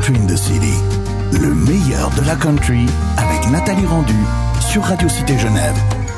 Country in the City, le meilleur de la country avec Nathalie Rendu sur Radio Cité Genève.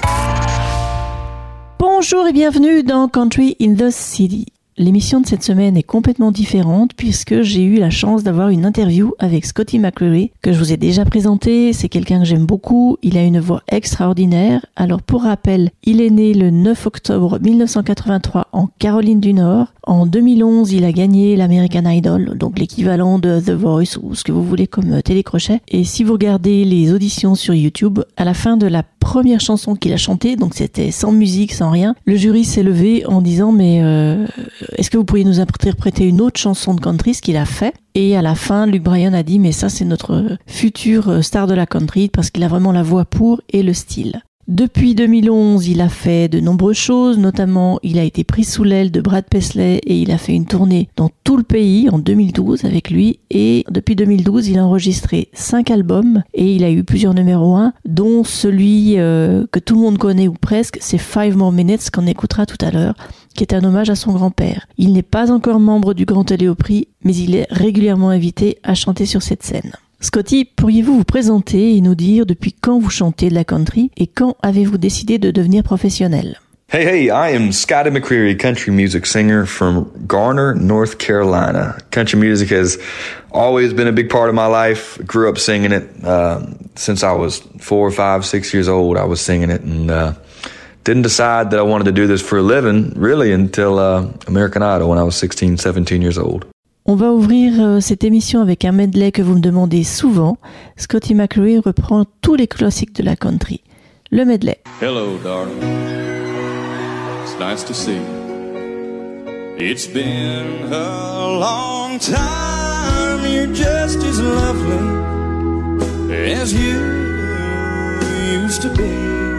Bonjour et bienvenue dans Country in the City. L'émission de cette semaine est complètement différente puisque j'ai eu la chance d'avoir une interview avec Scotty McCreery que je vous ai déjà présenté. C'est quelqu'un que j'aime beaucoup, il a une voix extraordinaire. Alors pour rappel, il est né le 9 octobre 1983 en Caroline du Nord. En 2011, il a gagné l'American Idol, donc l'équivalent de The Voice ou ce que vous voulez comme télécrochet. Et si vous regardez les auditions sur YouTube, à la fin de la première chanson qu'il a chantée, donc c'était sans musique, sans rien, le jury s'est levé en disant mais est-ce que vous pourriez nous interpréter une autre chanson de country, ce qu'il a fait. Et à la fin, Luke Bryan a dit mais ça c'est notre futur star de la country parce qu'il a vraiment la voix pour et le style. Depuis 2011, il a fait de nombreuses choses, notamment il a été pris sous l'aile de Brad Paisley et il a fait une tournée dans tout le pays en 2012 avec lui. Et depuis 2012, il a enregistré 5 albums et il a eu plusieurs numéros 1, dont celui que tout le monde connaît ou presque, c'est 5 More Minutes qu'on écoutera tout à l'heure, qui est un hommage à son grand-père. Il n'est pas encore membre du Grand Ole Opry, mais il est régulièrement invité à chanter sur cette scène. Scotty, pourriez-vous vous présenter et nous dire depuis quand vous chantez de la country et quand avez-vous décidé de devenir professionnel? Hey, I am Scotty McCreery, country music singer from Garner, North Carolina. Country music has always been a big part of my life. I grew up singing it. Since I was 4, 5, 6 years old, I was singing it and didn't decide that I wanted to do this for a living, really, until American Idol when I was 16, 17 years old. On va ouvrir cette émission avec un medley que vous me demandez souvent. Scotty McCreery reprend tous les classiques de la country. Le medley. Hello, darling. It's nice to see you. It's been a long time. You're just as lovely as you used to be.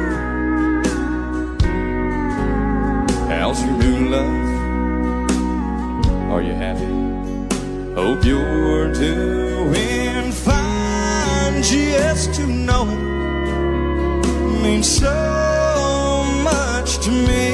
How's your new love? Are you happy? Hope you're doing fine. Just to know it means so much to me.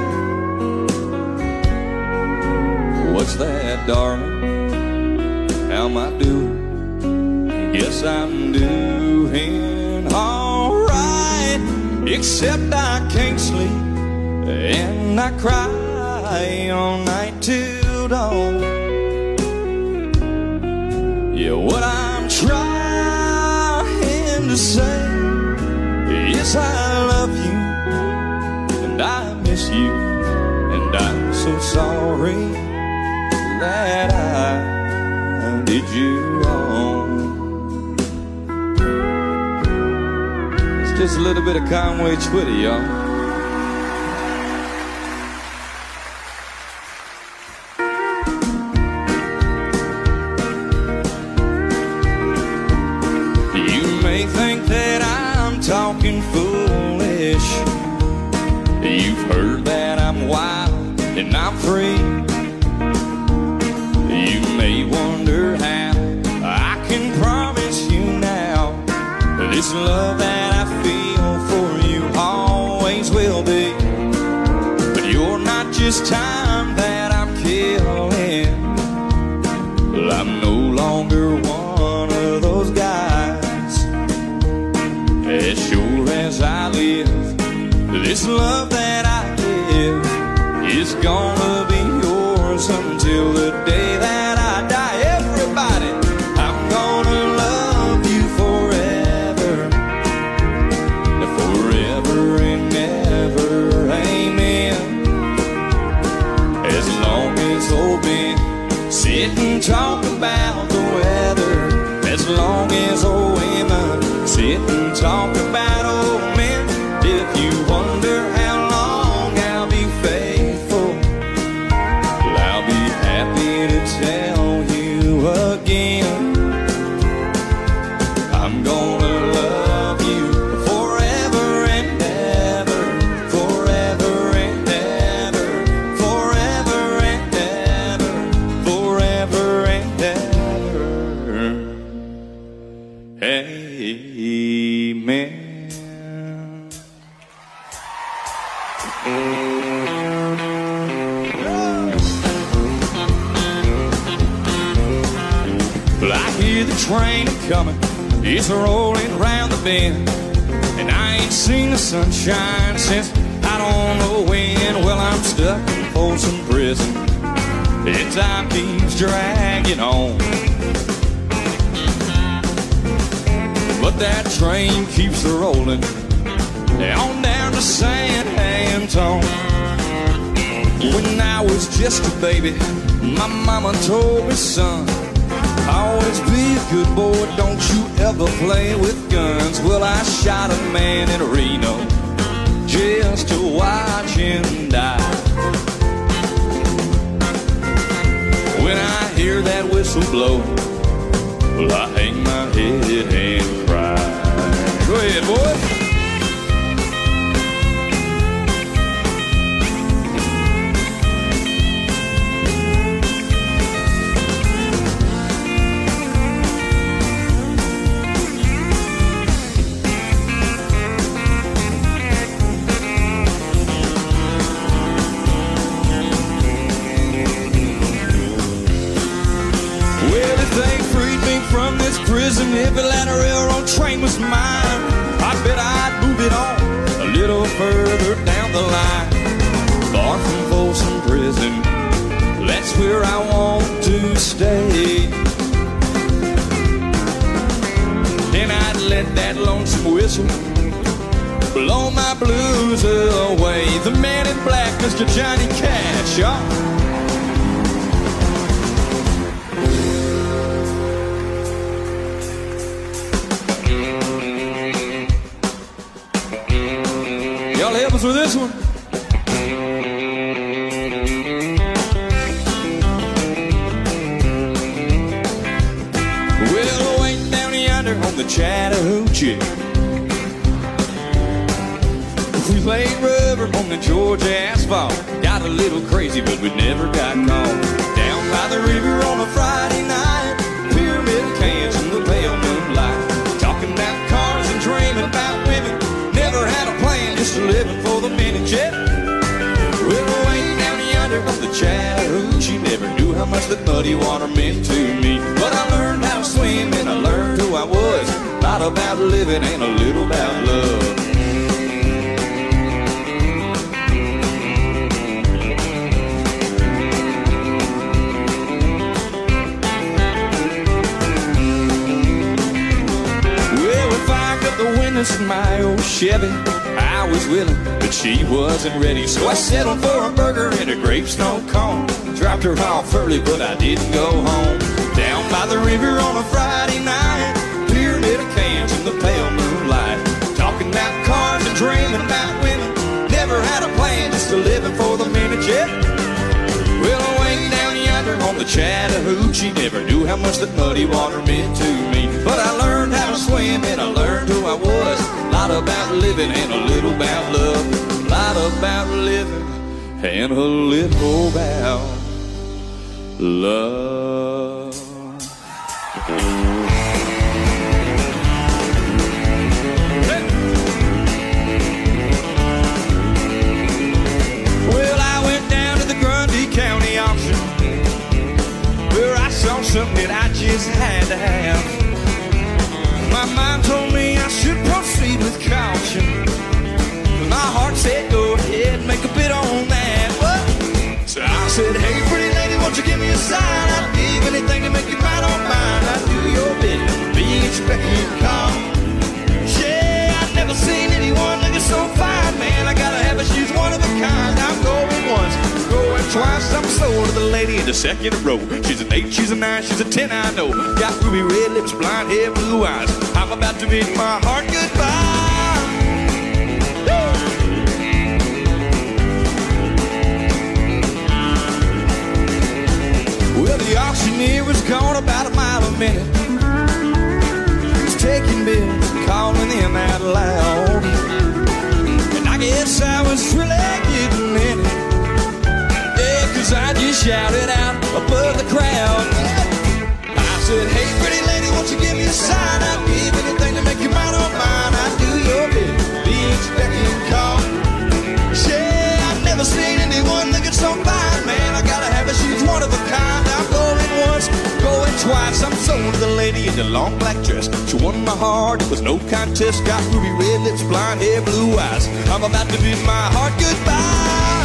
What's that, darling? How am I doing? Guess I'm doing alright. Except I can't sleep and I cry all night till dawn. Yeah, what I'm trying to say is I love you and I miss you and I'm so sorry that I did you wrong. It's just a little bit of Conway Twitty, y'all. Talking foolish. You've heard that I'm wild and I'm free. You may wonder how I can promise you now this love that I feel for you always will be. But you're not just time that I'm killing. Well, I'm no longer one of those guys. As sure as I live, this love that I give is gonna be yours until the day that I die. Everybody, I'm gonna love you forever, forever and ever, amen. As long as old Ben sit and talk about the weather, as long as old women sit and talk about old men. If you wonder how long I'll be faithful, well, I'll be happy to tell you again. I'm gonna love you forever and ever, forever and ever, forever and ever, forever and ever. Amen. hear the train coming. It's rolling round the bend, and I ain't seen the sunshine since I don't know when. Well, I'm stuck in Folsom Prison, and time keeps dragging on. But that train keeps rolling on down to San Antone. When I was just a baby, my mama told me, son, always be a good boy, don't you ever play with guns. Well, I shot a man in Reno just to watch him die. When I hear that whistle blow, well, I hang my head and cry. Go ahead, boy. From this prison, if that railroad train was mine, I bet I'd move it on a little further down the line. Far from Folsom Prison, that's where I want to stay. Then I'd let that lonesome whistle blow my blues away. The man in black, Mr. Johnny Cash, y'all. Y'all help us with this one. Well, way down yonder on the Chattahoochee, we laid rubber on the Georgia asphalt. Got a little crazy, but we never got caught. Down by the river on a Friday night, pyramid cans in the pale moonlight, talking about cars and dreaming about women. Never had a plan, just living for the minute, yeah. Well, way down yonder on the Chattahoochee, never knew how much that muddy water meant to me. But I learned how to swim and I learned who I was. A lot about living and a little about love. The windows in my old Chevy, I was willing, but she wasn't ready. So I settled for a burger and a gravestone cone. Dropped her off early, but I didn't go home. Down by the river on a Friday night, pyramid of cans in the pale moonlight, talking about cars and dreaming about women. Never had a plan, just a living for the minute, yeah. Well, way down yonder on the Chattahoochee, never knew how much that muddy water meant to me. But I learned how to swim and I learned who I was. A lot about living and a little about love. A lot about living and a little about love. Well, I went down to the Grundy County auction, where I saw something that I just had to have. My mind told me I should proceed with caution. My heart said, go ahead, make a bid on that. What? So I said, hey, pretty lady, won't you give me a sign? I'd give anything to make you mine on mine. I'd do your bidding, be expecting your call. Yeah, I've never seen anyone looking so fine, man. I gotta have her, she's one of a kind. I'm going once, going twice. I'm sold to the lady in the second row. She's an 8, she's a 9, she's a 10, I know. Got ruby red lips, blonde hair, blue eyes. I'm about to bid my heart goodbye. Woo! Well, the auctioneer was gone about a mile a minute. He was taking bids, calling them out loud. And I guess I was really getting in it. Yeah, 'cause I just shouted out above the crowd. I said, hey, pretty lady, won't you give me a sign? I'd give anything to make you mine on mine. I'd do your bid, be expecting call. Yeah, I've never seen anyone looking so fine, man. I gotta have her, she's one of a kind. I'm going once, going twice. I'm sold was the lady in the long black dress. She won my heart, it was no contest. Got ruby red lips, blonde hair, blue eyes. I'm about to bid my heart goodbye.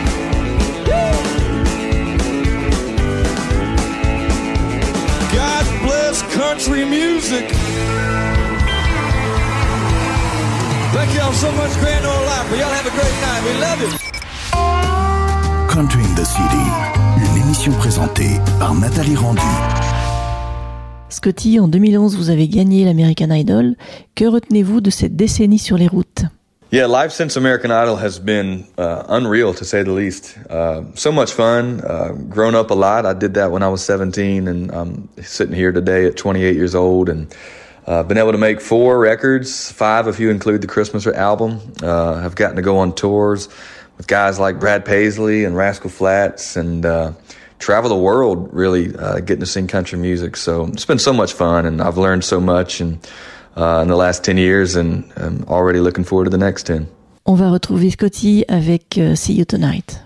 God bless country music. Thank y'all so much, Grand Ole Opry. Y'all have a great night. We love you. Country in the City, une émission présentée par Nathalie Rendu. Scotty, en 2011, vous avez gagné l'American Idol. Que retenez-vous de cette décennie sur les routes? Yeah, life since American Idol has been unreal, to say the least. So much fun, grown up a lot. I did that when I was 17, and I'm sitting here today at 28 years old, and been able to make 4 records, 5 if you include the Christmas album. Have gotten to go on tours with guys like Brad Paisley and Rascal Flatts, and travel the world, really getting to sing country music. So it's been so much fun, and I've learned so much in the last 10 years, and I'm already looking forward to the next 10. On va retrouver Scotty avec See You Tonight.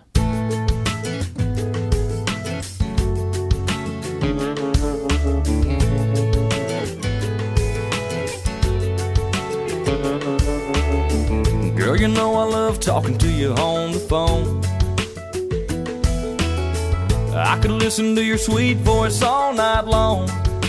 Girl, you know I love talking to you on the phone. I could listen to your sweet voice all night long.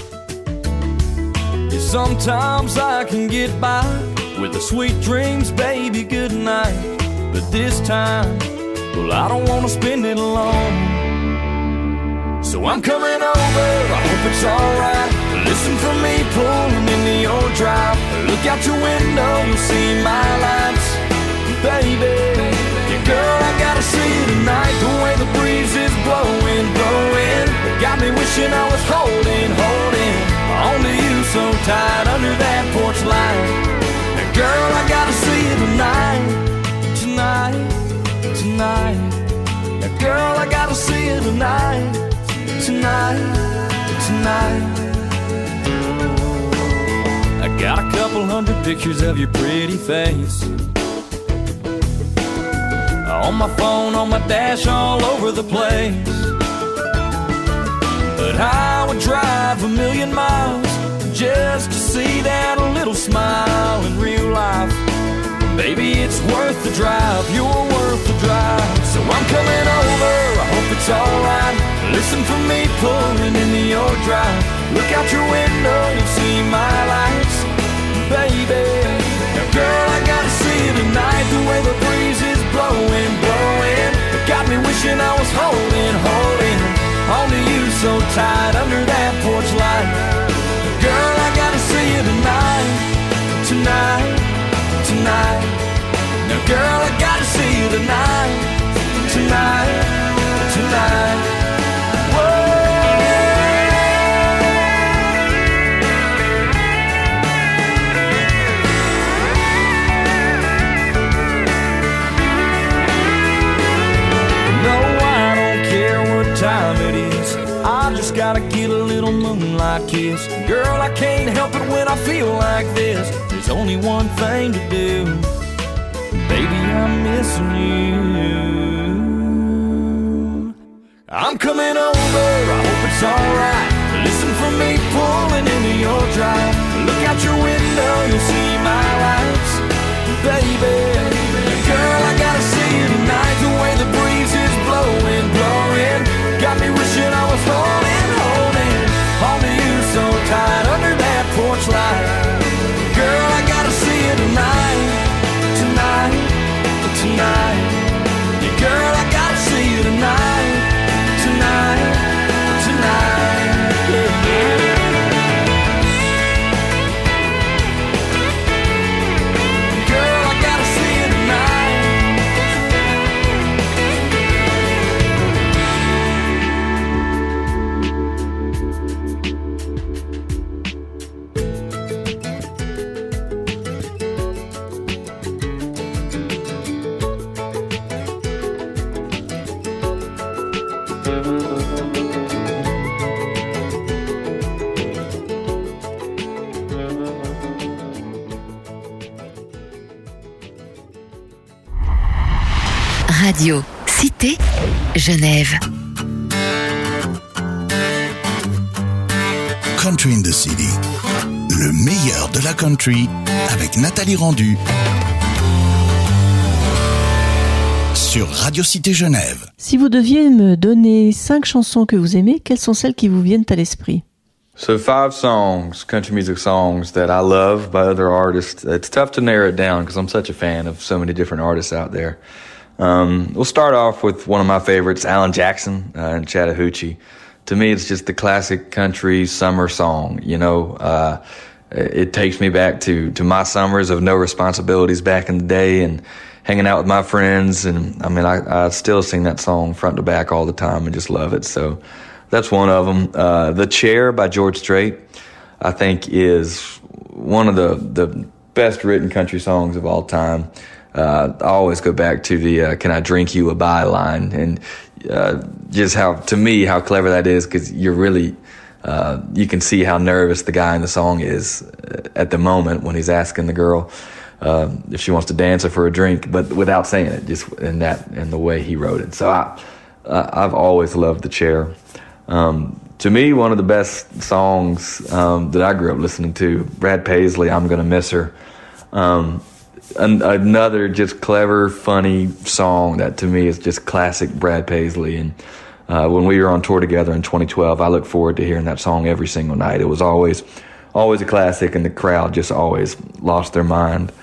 Yeah, sometimes I can get by with the sweet dreams, baby, good night. But this time, well, I don't want to spend it alone. So I'm coming over, I hope it's alright. Listen for me pulling into your drive. Look out your window, you'll see my lights. Baby, yeah, girl, I gotta see you tonight. The way the breeze is blowing, blowing, got me wishing I was holding onto you so tight under that porch light. Now, girl, I gotta see you tonight, tonight, tonight. Now, girl, I gotta see you tonight, tonight, tonight. I got a couple hundred pictures of your pretty face on my phone, on my dash, all over the place. But I would drive 1,000,000 miles just to see that little smile in real life. Baby, it's worth the drive, you're worth the drive. So I'm coming over, I hope it's alright. Listen for me pulling into your drive. Look out your window, you'll see my lights. Baby, now girl, I gotta see you tonight. The way the breeze is blowing, blowing, it got me wishing I was holding onto you so tight under that porch light. Girl, I gotta see you tonight, tonight, tonight. Now girl, I gotta see you tonight, tonight, tonight. Time it is, I just gotta get a little moonlight kiss. Girl, I can't help it when I feel like this. There's only one thing to do, baby, I'm missing you. I'm coming over, I hope it's alright. Listen for me pulling into your drive. Look out your window, you'll see my lights. Baby, girl, I gotta see you tonight. The way the breeze is blowing, blowing, got me wishing I was holding onto you so tight under that porch light. Girl, I gotta see you tonight, tonight, tonight. Yeah, girl, I gotta see you tonight, tonight, tonight. Yeah, yeah. Radio Cité Genève. Country in the City. Le meilleur de la country avec Nathalie Rendu sur Radio Cité Genève. Si vous deviez me donner 5 chansons que vous aimez, quelles sont celles qui vous viennent à l'esprit? So 5 songs, country music songs that I love by other artists. It's tough to narrow it down because I'm such a fan of so many different artists out there. We'll start off with one of my favorites, Alan Jackson and Chattahoochee. To me, it's just the classic country summer song. You know, it takes me back to my summers of no responsibilities back in the day and hanging out with my friends. And I mean, I still sing that song front to back all the time and just love it. So that's one of them. The Chair by George Strait, I think, is one of the best written country songs of all time. I always go back to the "Can I drink you a bye" line, and just how clever that is, because you're really you can see how nervous the guy in the song is at the moment when he's asking the girl if she wants to dance or for a drink, but without saying it, just in the way he wrote it. So I've always loved The Chair. To me, one of the best songs that I grew up listening to, Brad Paisley, "I'm Gonna Miss Her." Another just clever, funny song that to me is just classic Brad Paisley. And when we were on tour together in 2012, I look forward to hearing that song every single night. It was always a classic, and the crowd just always lost their mind.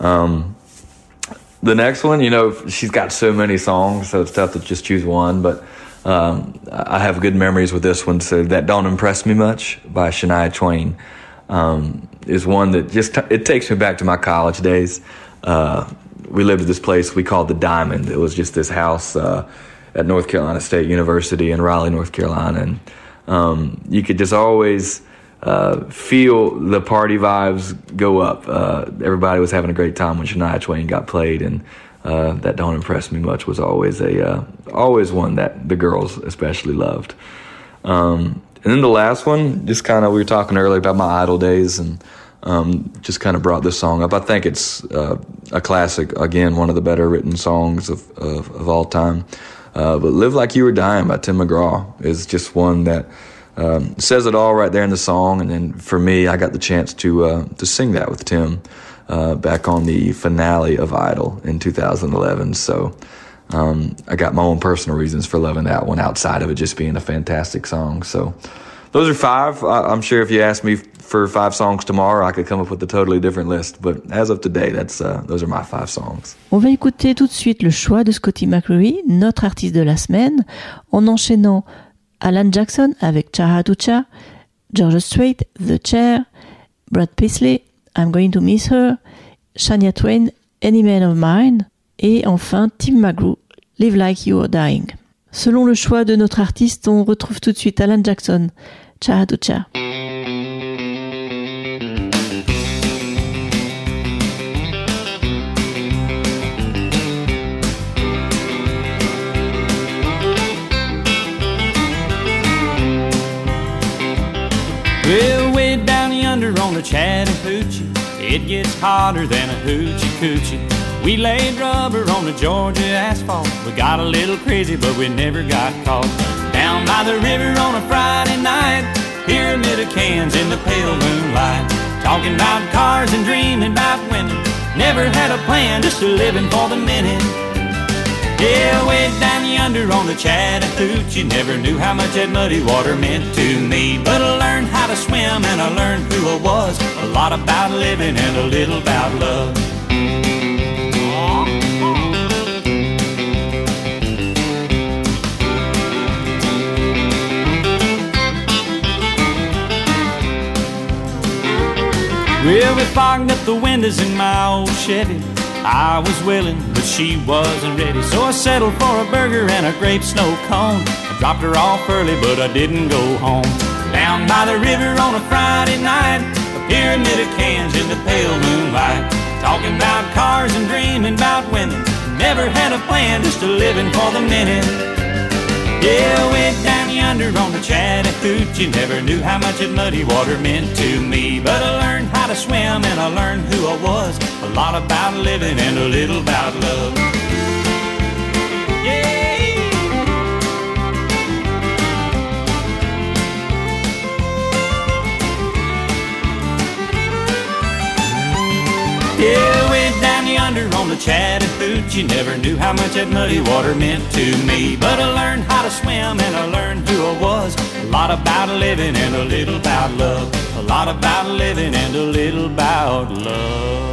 The next one, you know, she's got so many songs, so it's tough to just choose one, but I have good memories with this one. So That Don't Impress Me Much by Shania Twain is one that it takes me back to my college days. We lived at this place we called the Diamond. It was just this house at North Carolina State University in Raleigh, North Carolina. And you could just always feel the party vibes go up. Everybody was having a great time when Shania Twain got played, and That Don't Impress Me Much was always always one that the girls especially loved. And then the last one, just kind of, we were talking earlier about my Idol days, and just kind of brought this song up. I think it's a classic, again, one of the better written songs of all time. But Live Like You Were Dying by Tim McGraw is just one that says it all right there in the song. And then for me, I got the chance to sing that with Tim back on the finale of Idol in 2011. So I got my own personal reasons for loving that one outside of it just being a fantastic song. So those are 5. I'm sure if you asked me for 5 songs tomorrow, I could come up with a totally different list. But as of today, those are my 5 songs. On va écouter tout de suite le choix de Scotty McCreery, notre artiste de la semaine, en enchaînant Alan Jackson avec Chattahoochee, George Strait, The Chair, Brad Paisley, I'm Going to Miss Her, Shania Twain, Any Man of Mine, et enfin Tim McGraw, Live Like You Are Dying. Selon le choix de notre artiste, on retrouve tout de suite Alan Jackson, Chattahoochee. Well, way down yonder on the Chattahoochee, it gets hotter than a hoochie coochie. We laid rubber on the Georgia asphalt. We got a little crazy, but we never got caught. Down by the river on a Friday night, pyramid of cans in the pale moonlight. Talking about cars and dreaming about women. Never had a plan, just a living for the minute. Yeah, way down yonder on the Chattahoochee, never knew how much that muddy water meant to me. But I learned how to swim and I learned who I was. A lot about living and a little about love. Well, we fogged up the windows in my old Chevy. I was willing, but she wasn't ready. So I settled for a burger and a grape snow cone. I dropped her off early, but I didn't go home. Down by the river on a Friday night, a pyramid of cans in the pale moonlight. Talking about cars and dreaming about women. Never had a plan, just a living for the minute. Yeah, way down yonder on the Chattahoochee, never knew how much that muddy water meant to me. But I learned how to swim and I learned who I was. A lot about living and a little about love. Yeah. Chattahoochee, never knew how much that muddy water meant to me. But I learned how to swim and I learned who I was. A lot about living and a little about love. A lot about living and a little about love.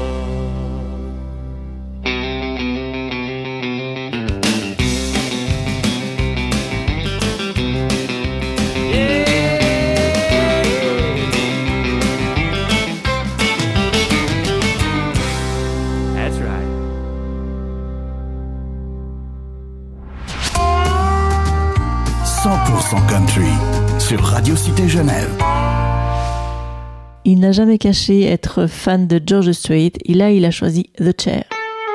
Country sur Radio Cité Genève. Il n'a jamais caché être fan de George Strait et là il a choisi The Chair.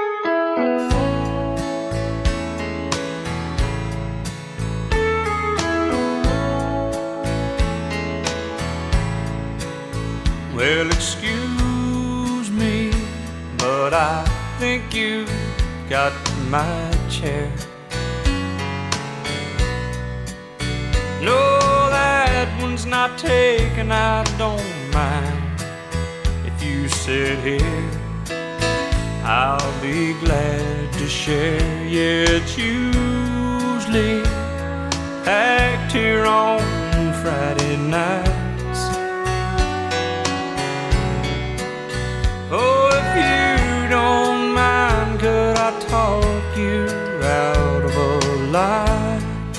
Well, excuse me, but I think you got my chair. No, that one's not taken, I don't mind. If you sit here, I'll be glad to share. Yeah, it's usually packed here on Friday nights. Oh, if you don't mind, could I talk you out of a lie?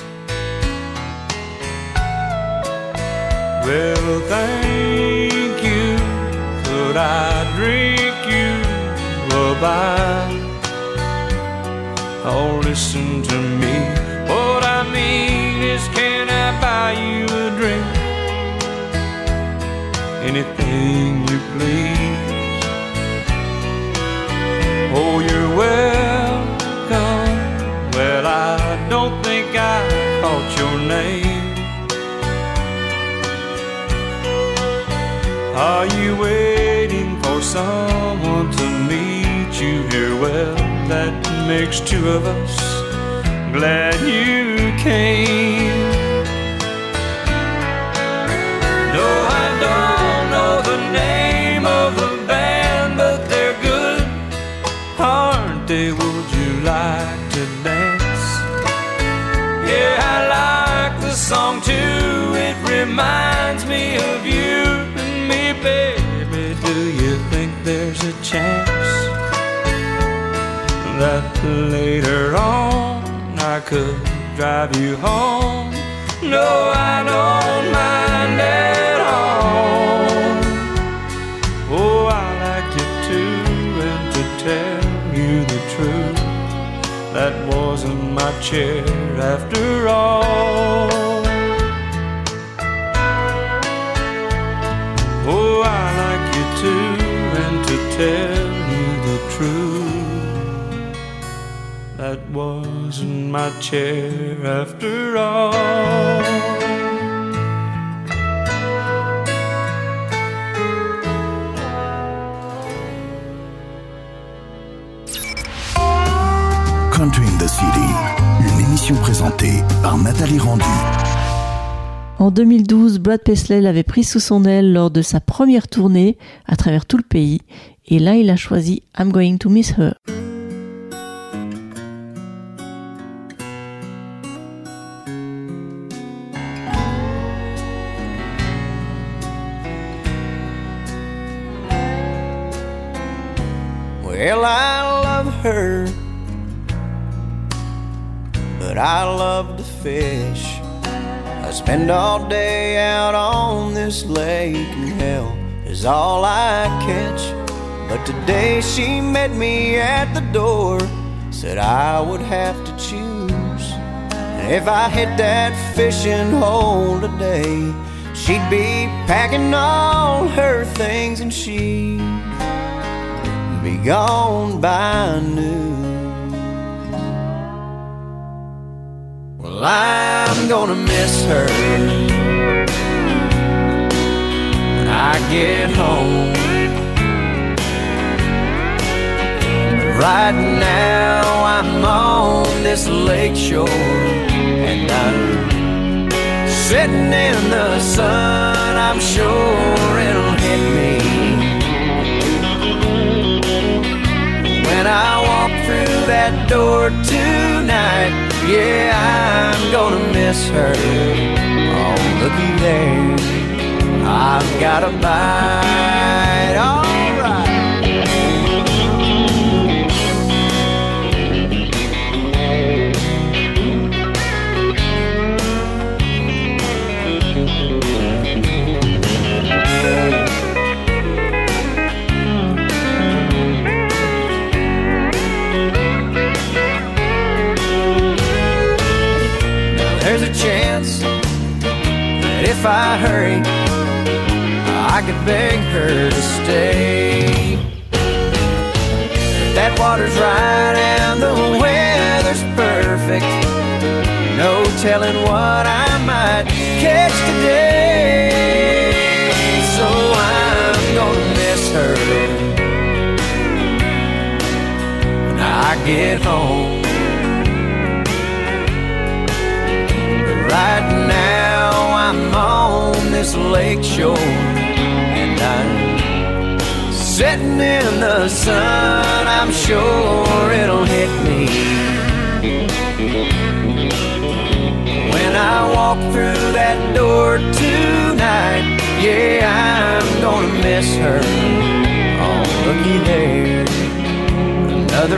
Well, thank you. Could I drink you a bite? Oh, listen to me. What I mean is, can I buy you a drink? Anything you please. Oh, you're welcome. Well, I don't think I caught your name. Are you waiting for someone to meet you here? Well, that makes two of us. Glad you came. No, I don't know the name of the band, but they're good, aren't they? Would you like to dance? Yeah, I like the song too. It reminds me of you. Baby, do you think there's a chance that later on I could drive you home? No, I don't mind at all. Oh, I like you too, and to tell you the truth, that wasn't my chair after all. Oh, I like you too, and to tell you the truth, that wasn't my chair after all. Country in the City, une émission présentée par Nathalie Rendu. En 2012, Brad Paisley l'avait pris sous son aile lors de sa première tournée à travers tout le pays. Et là, il a choisi I'm Going to Miss Her. Well, I love her, but I love to fish. I spend all day out on this lake, and hell is all I catch. But today she met me at the door, said I would have to choose. And if I hit that fishing hole today, she'd be packing all her things and she'd be gone by noon. Well, I'm gonna miss her when I get home. Right now I'm on this lake shore, and I'm sitting in the sun. I'm sure it'll hit me when I walk that door tonight. Yeah, I'm gonna miss her. Oh, looky there, I've got a bite. All right. There's a chance that if I hurry, I could beg her to stay. But that water's right and the weather's perfect. No telling what I might catch today. So I'm gonna miss her when I get home. Right now I'm on this lake shore, and I'm sitting in the sun. I'm sure it'll hit me when I walk through that door tonight. Yeah, I'm gonna miss her. Oh, looky there, another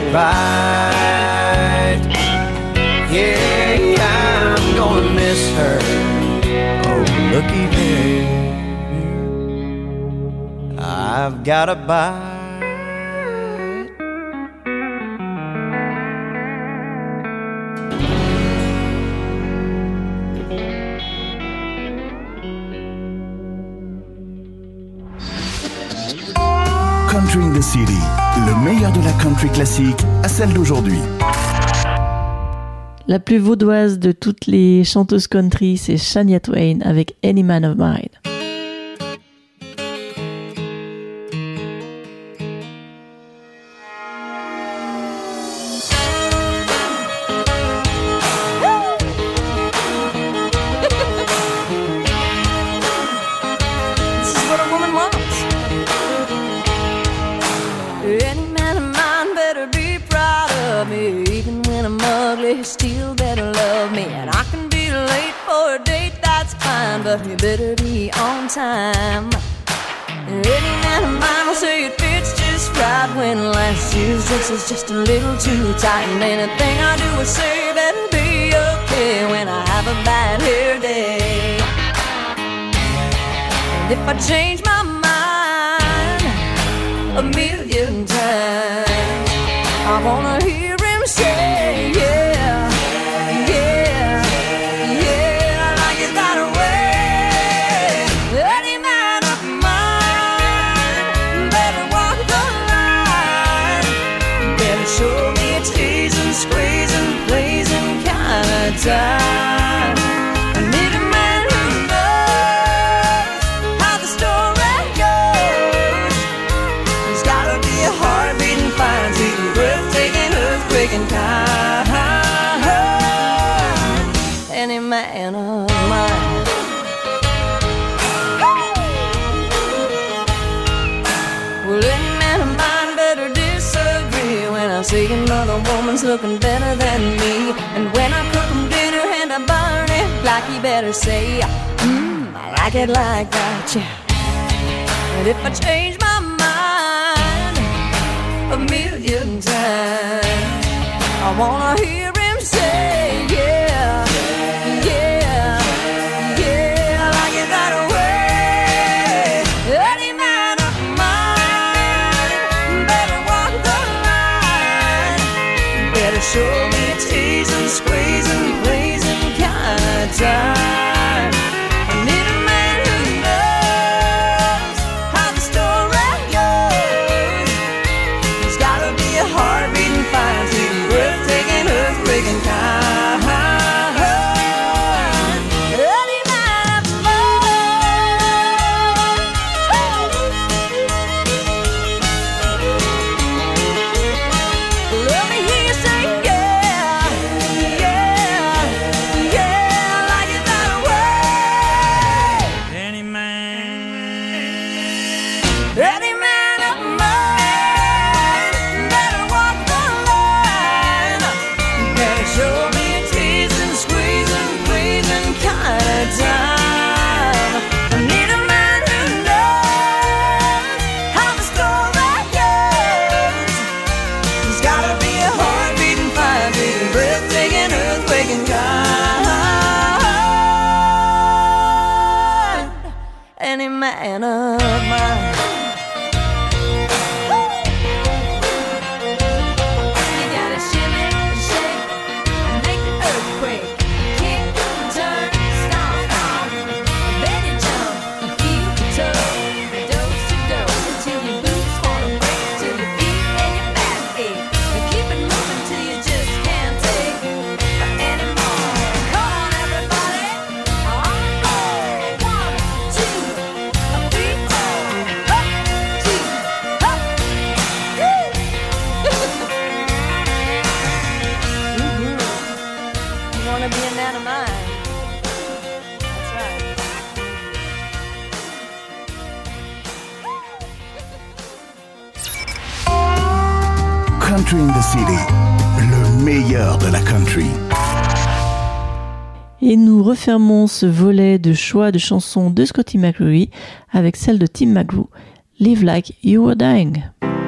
bite. Yeah, I'm gonna miss her. Oh, looky there, I've got a bite. Country in the City, le meilleur de la country classique à celle d'aujourd'hui. La plus vaudoise de toutes les chanteuses country, c'est Shania Twain avec Any Man of Mine. This is what a woman wants. Any man of mine better be proud of me. Even when I'm ugly, he still better love me. And I can be late for a date, that's fine, but you better be on time. Any man of mine will say it fits just right when last year's dress is just a little too tight. And anything I do or say better be okay when I have a bad hair day. And if I change my mind a million times, I wanna hear him say, yeah, yeah, yeah, like it's that way. Any man of mine better walk the line, better show me a teasing, squeezing, pleasing kind of time. I need a man who knows how the story goes. He's gotta be a heart-beating, fine-seeing, breathtaking, earthquaking kind. Any man of mine. Well, any man of mine better disagree when I see another woman's looking better than me. And when I cook him dinner and I burn it, like he better say, I like it like that, yeah. And if I change my mind a million times, I wanna hear him say, yeah, yeah, yeah, I like it that way. Any man of mine better walk the line, better show me a teasing, squeezing, pleasing kind of time. I need a man who knows how the story goes. He's gotta be a heart-beating, fine-seeing, breathtaking, earthquaking kind. man of mine. You gotta shimmy, shake, and make the earthquake. Kick, turn, stomp, stomp. Then you jump and feel the toe. Dose to dose until your boots wanna break, till your feet and your back ache. And keep it moving till you just can't take anymore. Come on, everybody. On go. 1, 2, 3, 4. Up, 2, up. Woo! You wanna be a man of mine? That's right. Country in the City, le meilleur de la country. Et nous refermons ce volet de choix de chansons de Scotty McCreery avec celle de Tim McGrew, Live Like You Were Dying.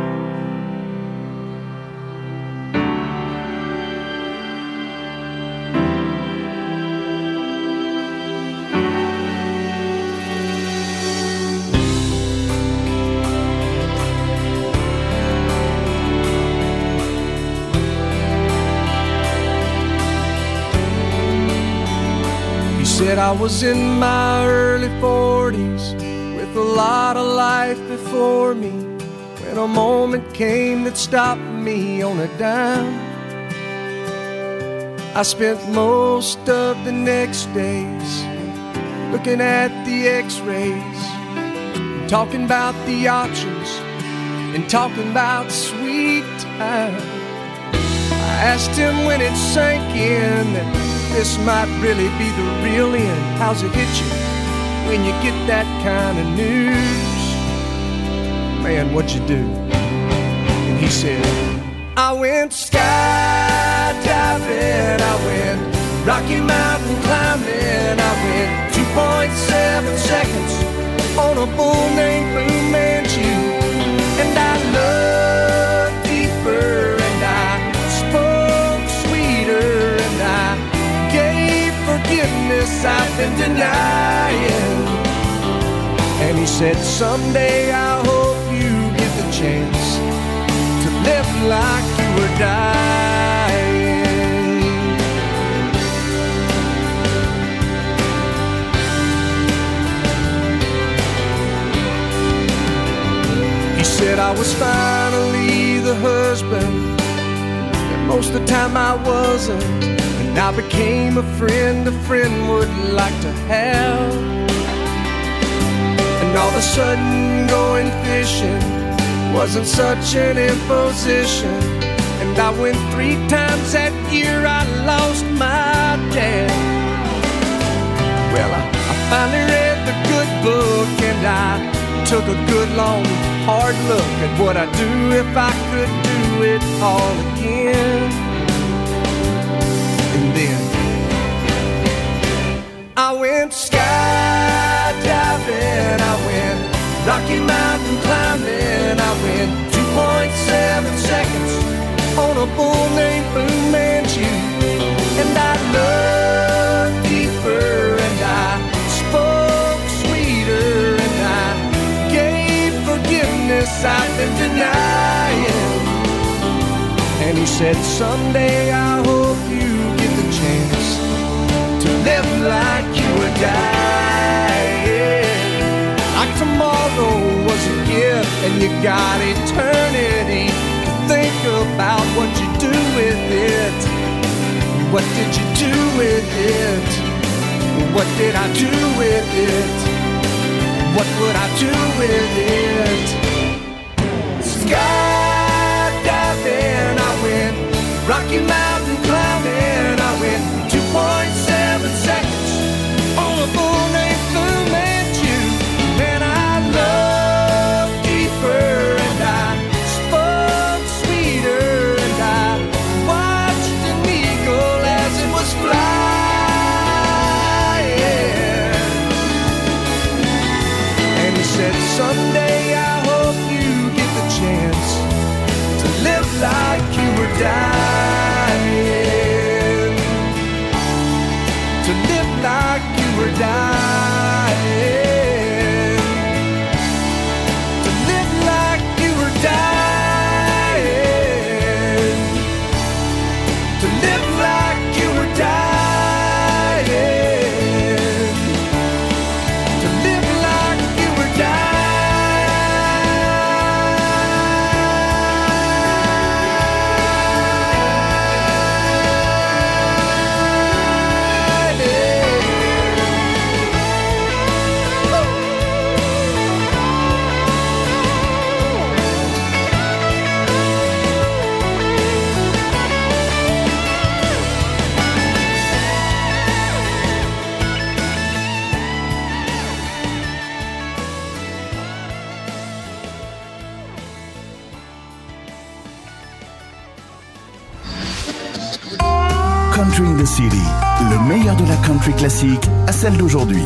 He said I was in my early 40s with a lot of life before me, when a moment came that stopped me on a dime. I spent most of the next days looking at the x-rays, talking about the options and talking about sweet time. I asked him when it sank in that this might really be the real end. How's it hit you when you get that kind of news? Man, what'd you do? And he said, I went skydiving, I went Rocky Mountain climbing, I went 2.7 seconds on a bull named Blue Manchu. And I loved deeper, and I spoke sweeter, and I gave forgiveness I've been denying. And he said, someday I hope you get the chance to live like you were dying. He said I was finally the husband, and most of the time I wasn't. And I became a friend would like to have. And all of a sudden going fishing wasn't such an imposition. And I went 3 times that year, I lost my dad. Well, I finally read the good book, and I took a good long hard look at what I'd do if I could do it all again. And then I went skydiving, I went Rocky Mountain climbing, I went 2.7 seconds on a bull named Blue Manchu. And I loved deeper, and I spoke sweeter, and I gave forgiveness I've been denying. And he said, someday I hope you get the chance to live like you were dying. Like tomorrow was a gift, and you got eternity to think about what you do with it. What did you do with it? What did I do with it? What would I do with it? Skydiving, I went Rocky Mountain climbing, I went 2.7 seconds on a bull named Blue Manchu. Man, I loved deeper, and I spoke sweeter, and I watched an eagle as it was flying. And he said, someday I hope you get the chance to live like you were dying. To live like you were dying. Country in the City, le meilleur de la country classique à celle d'aujourd'hui.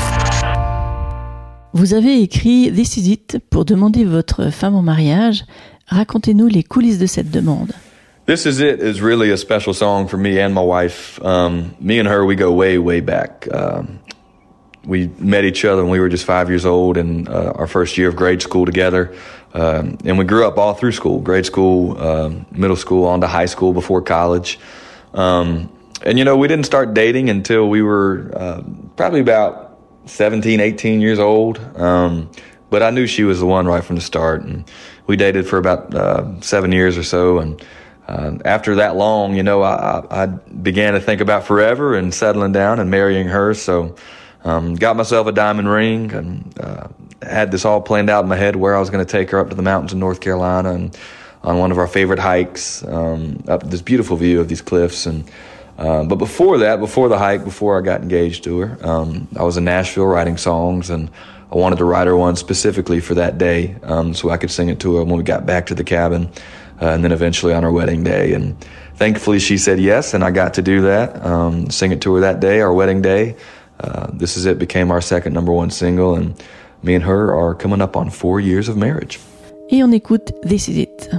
Vous avez écrit This Is It pour demander votre femme en mariage. Racontez-nous les coulisses de cette demande. This Is It is really a special song for me and my wife. Me and her, we go way, way back. We met each other when we were just 5 years old in our first year of grade school together. And we grew up all through school, grade school, middle school, on to high school before college. And, you know, we didn't start dating until we were probably about 17, 18 years old. But I knew she was the one right from the start. And we dated for about 7 years or so. And after that long, you know, I began to think about forever and settling down and marrying her. So got myself a diamond ring and had this all planned out in my head where I was going to take her up to the mountains in North Carolina and on one of our favorite hikes up this beautiful view of these cliffs. And but before that, before the hike, before I got engaged to her, I was in Nashville writing songs, and I wanted to write her one specifically for that day so I could sing it to her when we got back to the cabin and then eventually on our wedding day. And thankfully she said yes, and I got to do that, sing it to her that day, our wedding day. This Is It became our second #1 single, and me and her are coming up on 4 years of marriage. Et on écoute This Is It.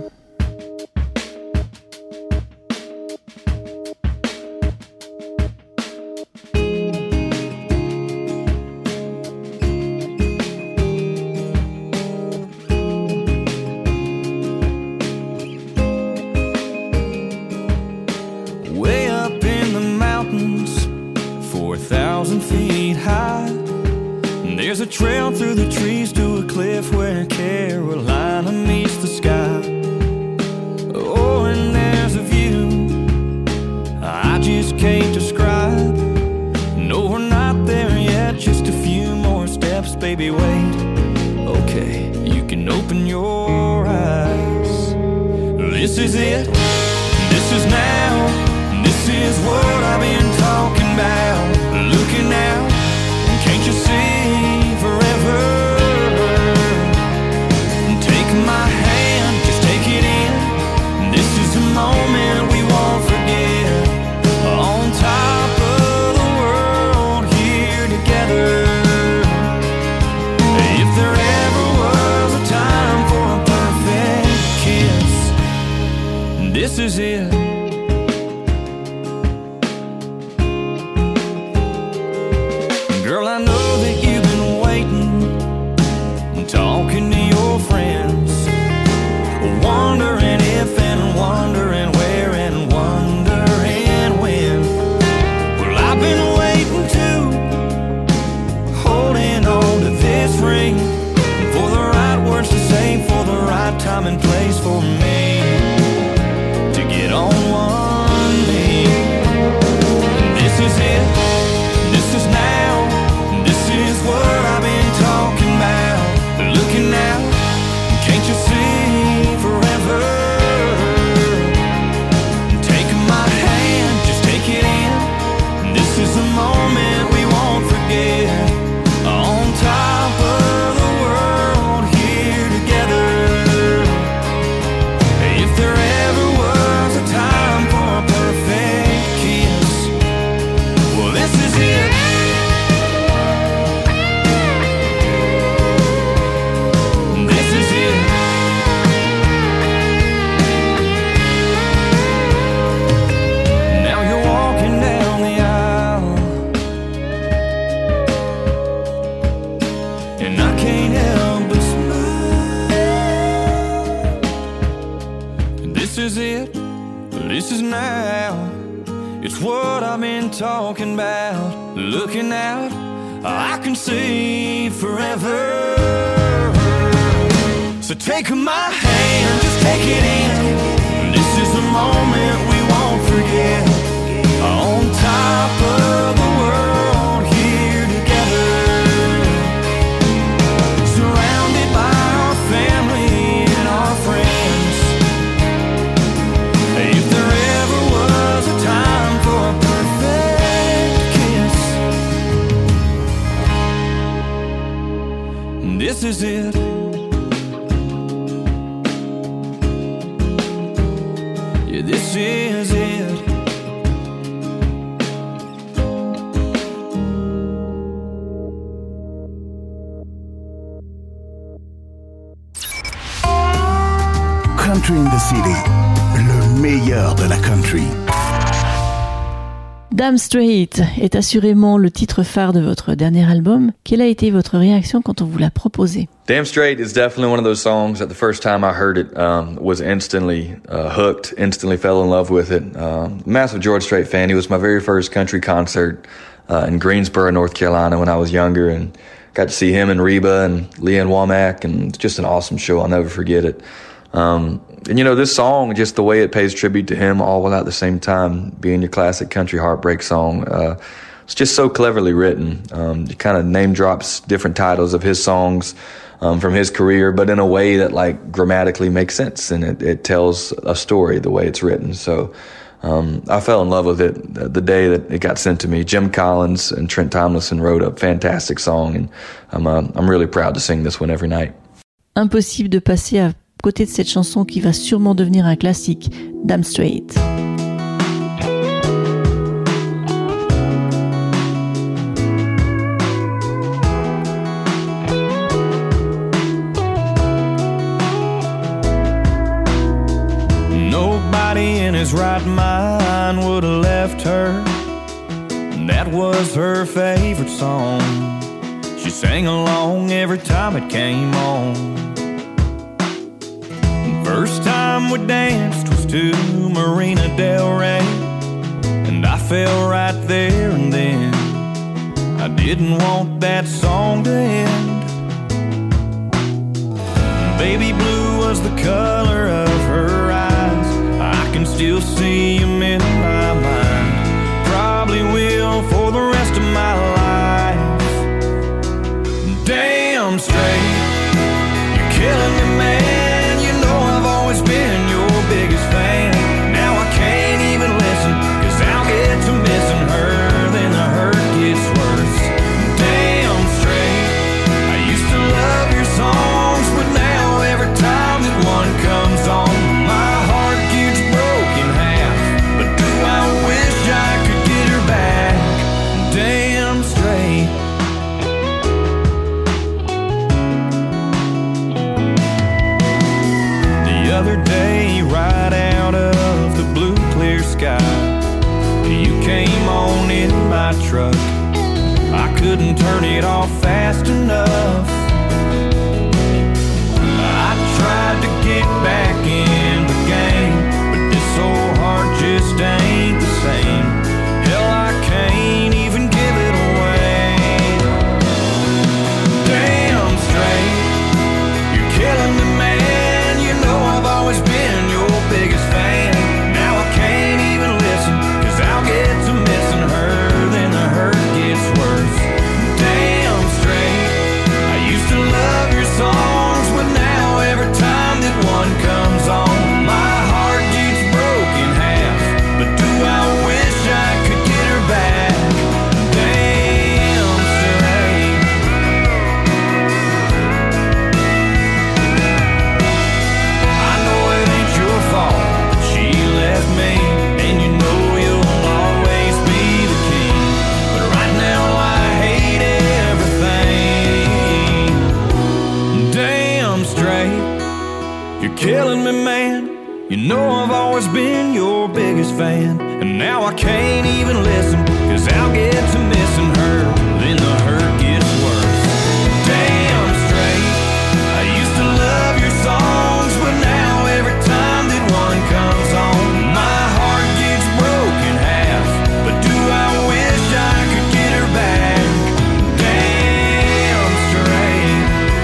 Way up in the mountains, 4,000 feet high, there's a trail through the trees to a cliff where Carolina meets the sky. Oh, and there's a view I just can't describe. No, we're not there yet, just a few more steps, baby, wait. Okay, you can open your eyes. This is it, this is now. This is what I've been talking about. Looking out, can't you see forever? Take my hand, just take it in. This is a moment we won't forget. On top of the world, here together. If there ever was a time for a perfect kiss, this is it. Girl, I know that you've been waiting, talking to your friends, wondering if and wondering where and wondering when. Well, I've been waiting too, holding on to this ring, for the right words to say, for the right time and place for me to get on one knee. This is it, this is now. This is what I've been talking about. Looking out, can't you see forever? Take my hand, just take it in. This is a moment we won't forget. On top of the world, here together. If there ever was a time for a perfect kiss, well, this is it. This is now, it's what I've been talking about. Looking out, I can see forever. So take my hand, just take it in. This is a moment we won't forget. On top of the world, here together. Surrounded by our family and our friends. If there ever was a time for a perfect kiss, this is it. Yeah, this is it. Country in the City, le meilleur de la country. Damn Straight est assurément le titre phare de votre dernier album. Quelle a été votre réaction quand on vous l'a proposé? Damn Straight is definitely one of those songs that the first time I heard it was instantly hooked, instantly fell in love with it. Massive George Strait fan. He was my very first country concert in Greensboro, North Carolina when I was younger, and got to see him and Reba and Leanne Womack, and it's just an awesome show. I'll never forget it. And you know, this song, just the way it pays tribute to him all while at the same time being your classic country heartbreak song, it's just so cleverly written. It kind of name drops different titles of his songs from his career, but in a way that like grammatically makes sense, and it tells a story the way it's written. So I fell in love with it the day that it got sent to me. Jim Collins and Trent Tomlinson wrote a fantastic song, and I'm really proud to sing this one every night. Impossible de passer à côté de cette chanson qui va sûrement devenir un classique, Damn Straight. Nobody in his right mind would have left her. That was her favorite song. She sang along every time it came on. First time we danced was to Marina Del Rey, and I fell right there and then. I didn't want that song to end. Baby blue was the color of her eyes. I can still see him in my mind. Probably will for the rest of my life. Damn straight, you're killing me, man. Always been your biggest fan. Now I can't even listen, 'cause I'll get to missing her, then the hurt gets worse. Damn straight, I used to love your songs, but now every time that one comes on, my heart gets broken half. But do I wish I could get her back? Damn straight. The other day, right out of the blue clear sky, you came on in my truck. I couldn't turn it off fast enough. I tried to get back in the game, but this old heart just ain't the same. Hell, I can't even give it away. Damn straight, you're killing me, man. I've always been your biggest fan. Now I can't even listen, 'cause I'll get to missing her, then the hurt gets worse. Damn straight, I used to love your songs, but now every time that one comes on, my heart gets broken half. But do I wish I could get her back? Damn straight. I know it ain't your fault that she left me, and you know you'll always be the king. But right now I hate everything. Damn straight, you're killing me, man. You know I've always been your biggest fan, and now I can't even listen, 'cause I'll get to missing her, then the hurt gets worse. Damn straight, I used to love your songs, but now every time that one comes on, my heart gets broken half. But do I wish I could get her back? Damn straight.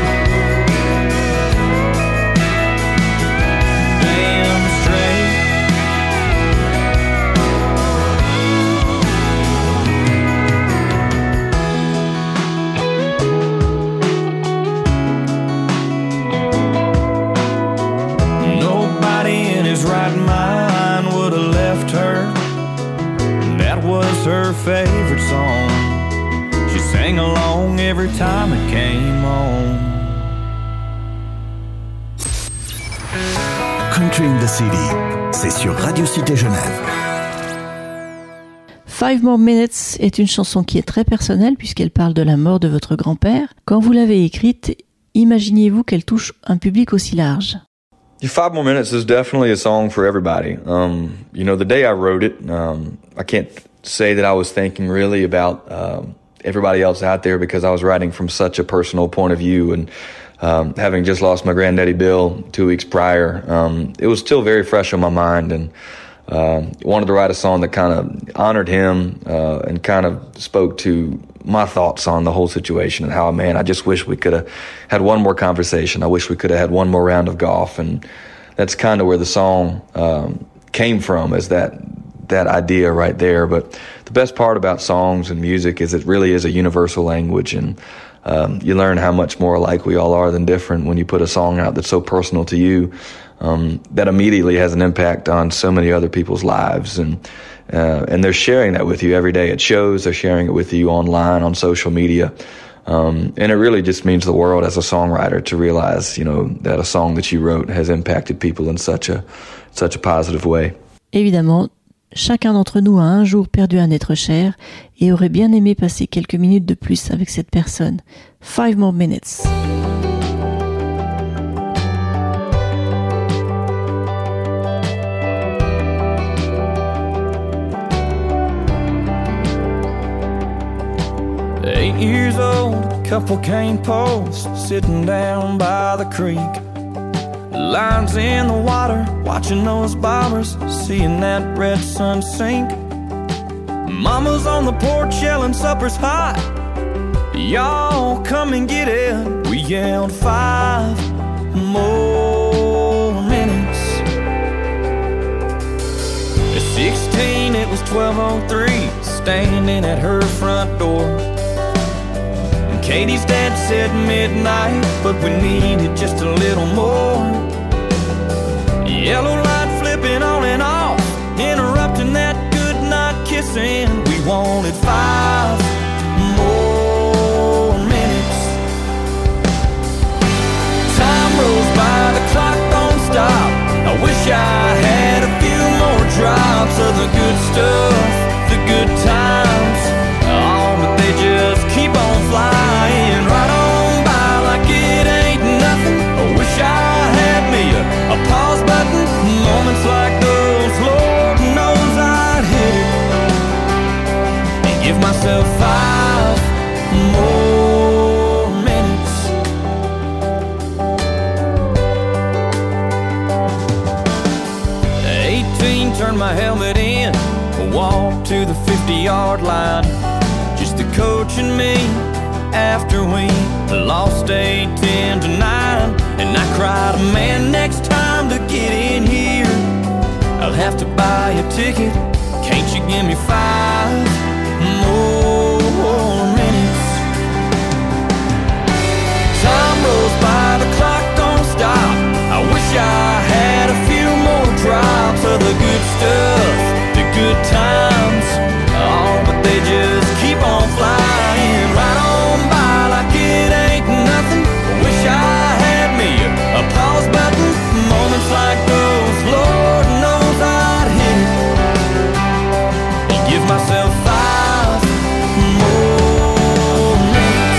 Damn straight. Nobody in his right mind would have left her. That was her favorite song. She sang along every time it came on. Country in the City, c'est sur Radio Cité Genève. 5 More Minutes est une chanson qui est très personnelle puisqu'elle parle de la mort de votre grand-père. Quand vous l'avez écrite, imaginiez-vous qu'elle touche un public aussi large? 5 More Minutes is definitely a song for everybody. You know, the day I wrote it, I can't say that I was thinking really about everybody else out there, because I was writing from such a personal point of view, and having just lost my granddaddy Bill 2 weeks prior, it was still very fresh on my mind, and wanted to write a song that kind of honored him and kind of spoke to my thoughts on the whole situation, and how, man, I just wish we could have had one more conversation. I wish we could have had one more round of golf, and that's kind of where the song came from, is that idea right there. But the best part about songs and music is it really is a universal language, and you learn how much more alike we all are than different when you put a song out that's so personal to you, that immediately has an impact on so many other people's lives, and they're sharing that with you every day at shows. They're sharing it with you online on social media, and it really just means the world as a songwriter to realize, you know, that a song that you wrote has impacted people in such a positive way. Évidemment, chacun d'entre nous a un jour perdu un être cher et aurait bien aimé passer quelques minutes de plus avec cette personne. 5 More Minutes. Eight years old, couple cane posts sitting down by the creek. Lines in the water, watching those bobbers, seeing that red sun sink. Mama's on the porch yelling supper's hot. Y'all come and get it. We yelled 5 more minutes. At 16 it was 12:03, standing at her front door. Katie's dad said midnight, but we needed just a little more. Yellow light flipping on and off, interrupting that good night kissing. We wanted 5 more minutes. Time rolls by, the clock don't stop. I wish I had a few more drops of the good stuff, the good times. Oh, but they just keep on flying right on by like it ain't nothing. I wish I had me a pause button. Moments like those, Lord knows I'd hit it and give myself 5 more minutes. 18, turned my helmet in, walked to the 50-yard line. Just the coach and me after we lost 8-10 to 9. And I cried, man, next time to get in here I'll have to buy a ticket. Can't you give me 5 more minutes? Time rolls by, the clock don't stop. I wish I had a few more drops of the good stuff, the good times. Oh, but they just keep on flying right on by like it ain't nothing. Wish I had me a pause button. Moments like those, Lord knows I'd hit it and give myself 5 more minutes.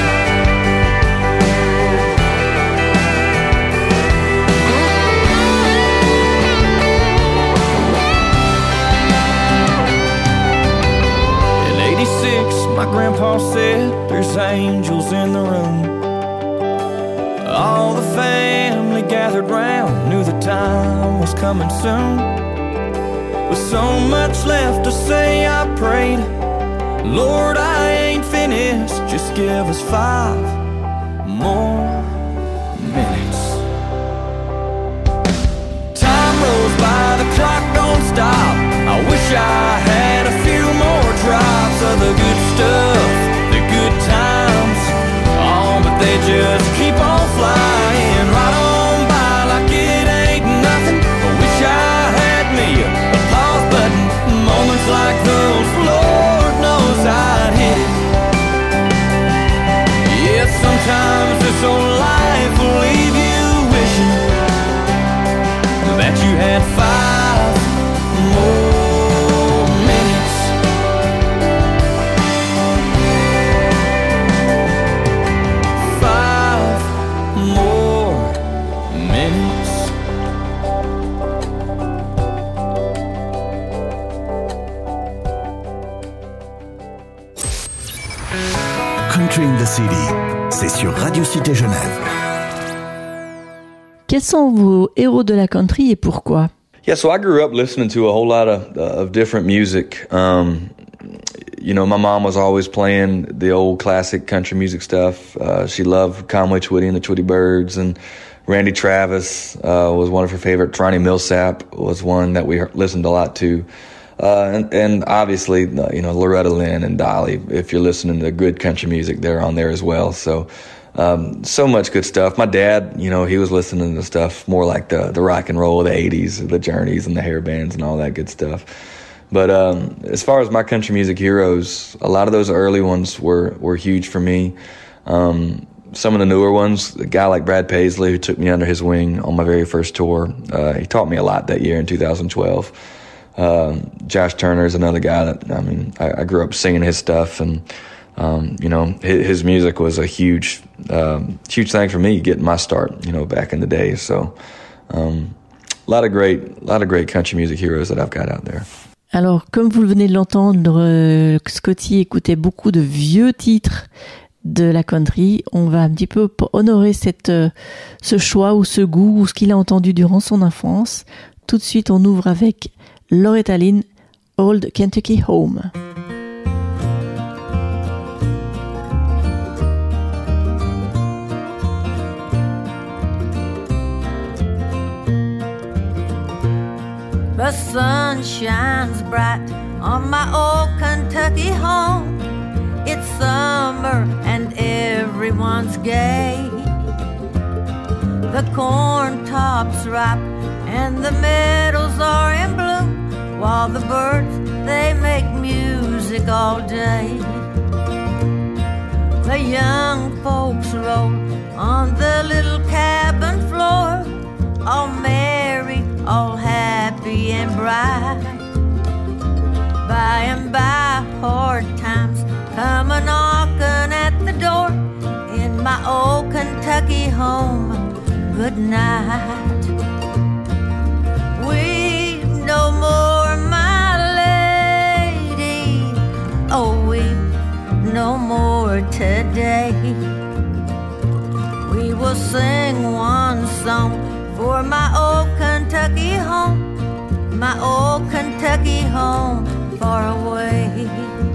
In '86, my grandpa said there's angels in the room. All the family gathered round, knew the time was coming soon. With so much left to say, I prayed, Lord, I ain't finished, just give us 5 more minutes. Time rolls by, the clock don't stop. I wish I had a few more drops of the good stuff, the good times. Oh, but they just keep on flying right on by like it ain't nothing. I wish I had me a pause button. Moments like those, Lord knows I'd hit it. Yeah, sometimes this old life will leave you wishing that you had 5 more minutes. 5 City. C'est sur Radio Cité Genève. Quels sont vos héros de la country et pourquoi? Yeah, so I grew up listening to a whole lot of different music. You know, my mom was always playing the old classic country music stuff. She loved Conway Twitty and the Twitty Birds, and Randy Travis was one of her favorite. Ronnie Millsap was one that we listened a lot to. And obviously, you know, Loretta Lynn and Dolly, if you're listening to good country music, they're on there as well. So much good stuff. My dad, you know, he was listening to stuff more like the rock and roll of the 80s, the Journeys and the hair bands and all that good stuff. But as far as my country music heroes, a lot of those early ones were huge for me. Some of the newer ones, a guy like Brad Paisley, who took me under his wing on my very first tour, he taught me a lot that year in 2012. Josh Turner is another guy that, I mean, I grew up singing his stuff, and you know, his music was a huge thing for me getting my start, you know, back in the day. So a lot of great country music heroes that I've got out there. Alors, comme vous venez de l'entendre, Scotty écoutait beaucoup de vieux titres de la country. On va un petit peu honorer ce choix ou ce goût ou ce qu'il a entendu durant son enfance. Tout de suite, on ouvre avec Loretta Lynn, Old Kentucky Home. The sun shines bright on my old Kentucky home. It's summer and everyone's gay. The corn tops ripe and the meadows are in bloom, while the birds, they make music all day. The young folks roll on the little cabin floor, all merry, all happy and bright. By and by, hard times come a knocking at the door in my old Kentucky home. Good night. Weep no more, my lady. Oh, weep no more today. We will sing one song for my old Kentucky home, my old Kentucky home far away.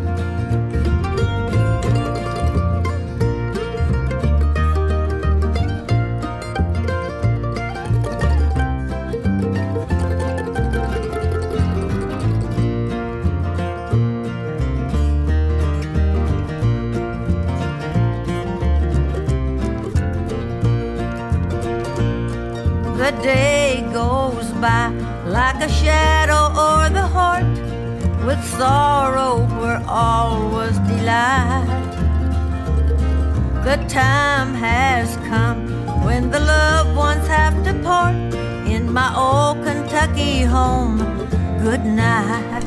The day goes by like a shadow o'er the heart, with sorrow where all was delight. The time has come when the loved ones have to part in my old Kentucky home. Good night.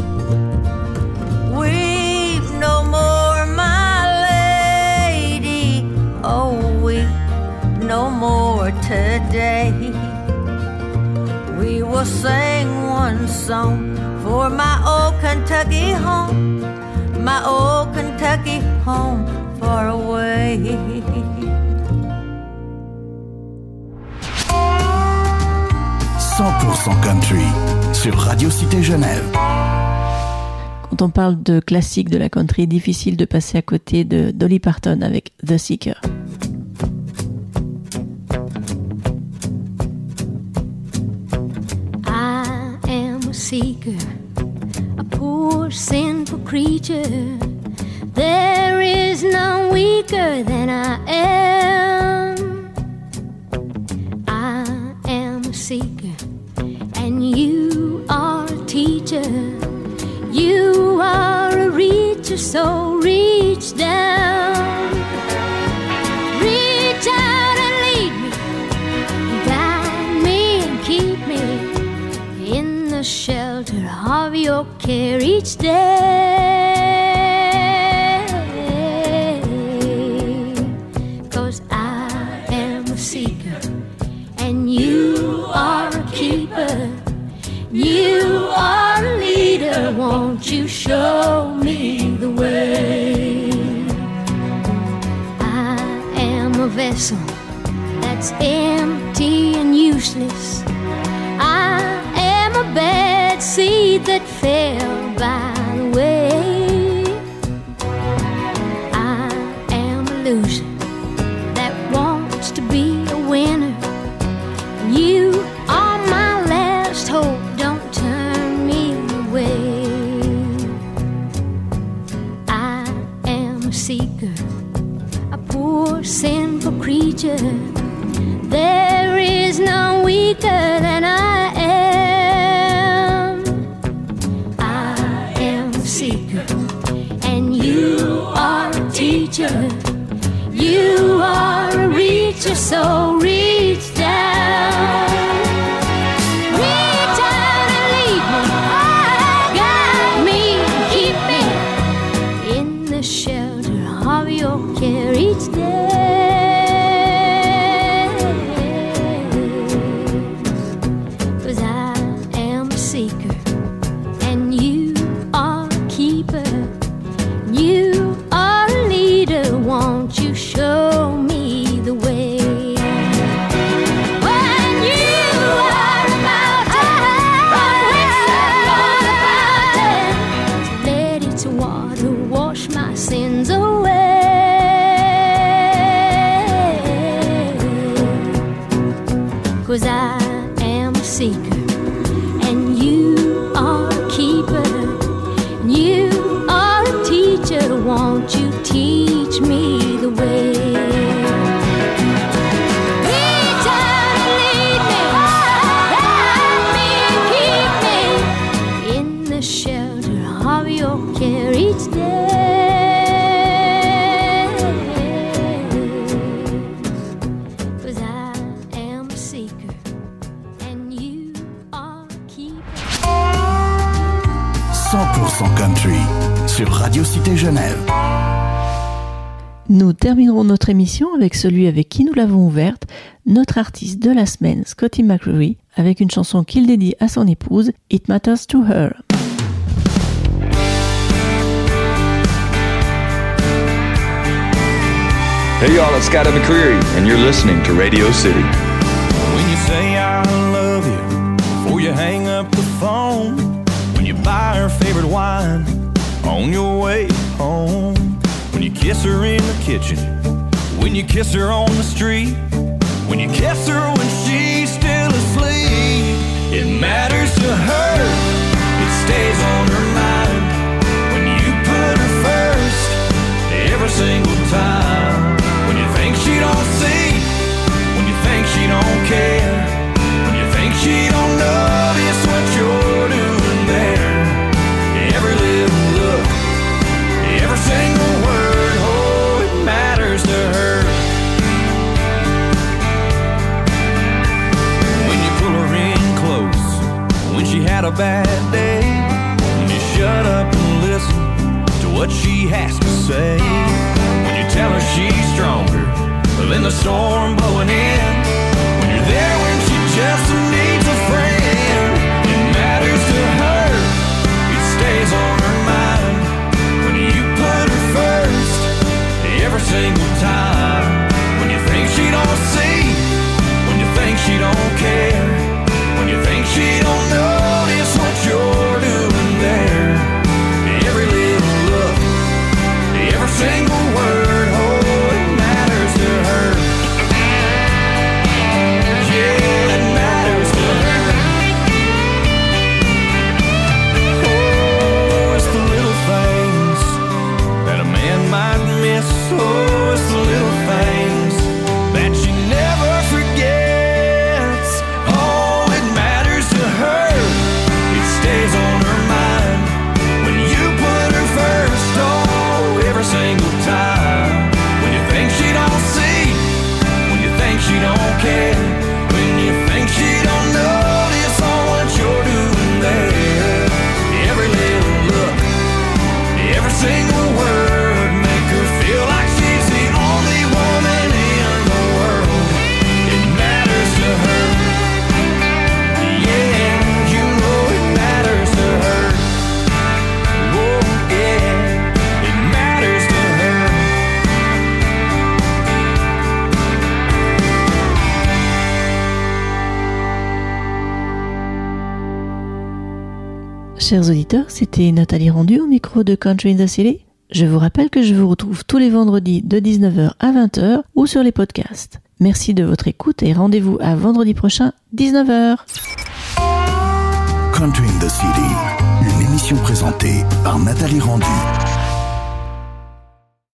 Weep no more, my lady. Oh, weep no more today. We will sing one song for my old Kentucky home, my old Kentucky home far away. 100% country sur Radio Cité Genève. Quand on parle de classique de la country, difficile de passer à côté de Dolly Parton avec The Seeker. Seeker, a poor sinful creature. There is none weaker than I am. I am a seeker, and you are a teacher. You are a reacher, so reach down. Reach out and lead me, guide me and keep me in the shelter of your care each day. 'Cause I am a seeker and you are a keeper. You are a leader, won't you show me the way? a vessel that's empty and useless. I am a bad seed that fell by the way. I am a loser that wants to be a winner. You are my last hope, don't turn me away. I am a seeker, a poor sinful creature. There is none weaker than I am. I am a seeker, and you are a teacher. You are a reacher, so reach down. Reach out and lead me, guide me, keep me in the shelter of your care each day. 'Cause I am a seeker, and you are a keeper. You are a leader, won't you show me the way? When you are about to from which the fountain, let its water wash my sins away. 'Cause I am a seeker, and you are a keeper. You are a teacher, won't you teach me the way? Reach out and lead me, guide me and keep me in the shelter of your care each day. 'Cause I am a seeker, and you are a keeper. 100% country sur Radio Cité Genève. Nous terminerons notre émission avec celui avec qui nous l'avons ouverte, notre artiste de la semaine, Scotty McCreery, avec une chanson qu'il dédie à son épouse, It Matters to Her. Hey y'all, it's Scotty McCreery, and you're listening to Radio City. When you say I love you before you hang up the phone, when you buy her favorite wine on your way home, when you kiss her in the kitchen, when you kiss her on the street, when you kiss her when she's still asleep, it matters to her, it stays on her mind. When you put her first every single time, when you think she don't see, when you think she don't care, when you think she don't notice what you're doing there, every little look, every single word, oh, it matters to her. When you pull her in close, when she had a bad day, when you shut up and listen to what she has to say, when you tell her she's stronger than the storm blowing in, when you're there when she just needs a friend, it matters to her, it stays on her mind. When you put her first every single time, when you think she don't see, when you think she don't care, when you think she don't notice what you're doing there, every little look, every single word, oh, it matters to her. Yeah, it matters to her. Oh, it's the little things that a man might miss. Oh, it's the little things that she never forgets. Chers auditeurs, c'était Nathalie Rendu au micro de Country in the City. Je vous rappelle que je vous retrouve tous les vendredis de 19h à 20h ou sur les podcasts. Merci de votre écoute et rendez-vous à vendredi prochain, 19h. Country in the City, une émission présentée par Nathalie Rendu.